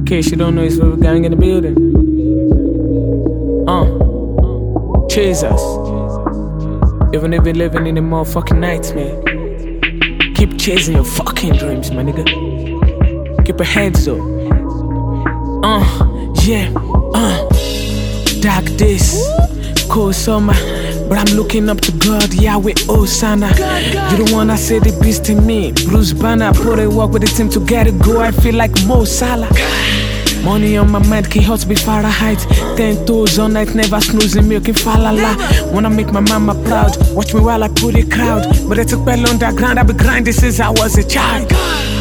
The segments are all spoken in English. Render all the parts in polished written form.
case you don't know, it's for the gang in the building. Jesus. Even if you're living in the motherfucking nightmare, keep chasing your fucking dreams, my nigga. Keep your heads up. Dark days, cold summer, but I'm looking up to God, Yahweh, Hosanna. You don't wanna say the beast in me, Bruce Banner. Put a walk with the team to get it go, I feel like Mo Salah. Money on my mind, chaos be Fahrenheit. 10 toes all night, never snoozing, milking falala. Wanna make my mama proud, watch me while I put a crowd. But I took well underground, I been grinding since I was a child.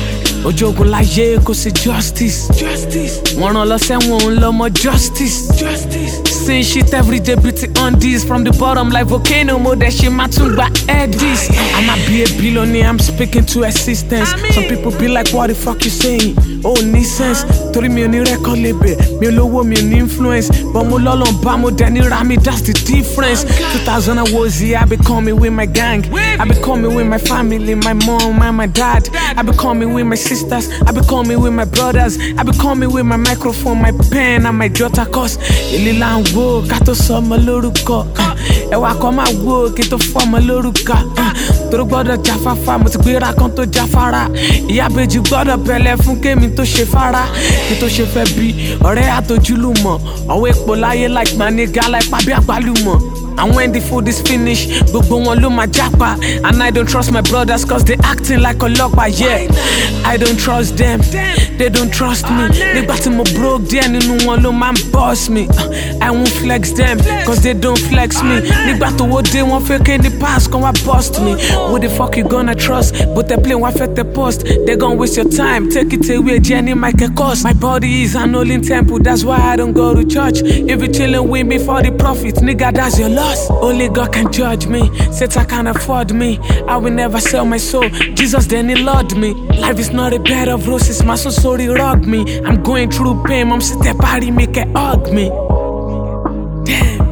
Ojogun láyé kò sí justice. Wọ́n rán lọ sẹ́wọ̀n lọ mọ justice. Same shit every day, beauty on this. From the bottom like volcano, mo dẹ̀ ṣe máa tún gba eddies. I'ma be a billionaire, I'm speaking to existence. Some people be like, what the fuck you saying? Oh, ní sense. Torí mi ò ní record label, mi ò lówó, mi ò ní influence. But mo lọ́lọ́ bá mo dẹ̀ ní ra mi, that's the difference. 2000 I was here, I be coming with my gang. I be coming with my family, my mom and my dad. I be coming with my sisters, I be coming with my brothers. I be coming with my microphone, my pen and my jotter. Cause ilé là ń wò ká tó sọmọ lórúkọ. Ẹwà kan máa wò kí tó fọmọ lórúkọ. Torí gbọ́dọ̀ jáfáfá, mo ti gbéra kan tó jáfárá. Ìyá bèjì gbọ́dọ̀ bẹ̀lẹ̀ fún kémi tó ṣe fárá. Kí tó ṣe fẹ́ bí ọ̀rẹ́ àtojúlùmọ̀. Ọwọ́ epo láyé like my nigga like pàbí àgbálùmọ̀. And when the food is finished, gbogbo wọn ló máa jápa. And I don't trust my brothers cause they acting like ọlọ́pàá, yeah. I don't trust them, they don't trust me. Nígbà tí mo broke díẹ̀ nínú wọn ló máa ń boss me. I won't flex them cause they don't flex me. Nígbà tó wó dé wọn fẹ́ ké ní pass kan wá bust me. Who the fuck you gonna trust? But they play wá fẹ́ tẹ post. They gon' waste your time, take it away, Jenny Michael cost. My body is an holy temple, that's why I don't go to church. If you chillin' with me for the profit, nigga, that's your loss. Only God can judge me, Satan can't afford me. I will never sell my soul, Jesus then he loved me. Life is not a bed of roses, my soul sorry rug me. I'm going through pain, mom sit there party, make it hug me. Damn.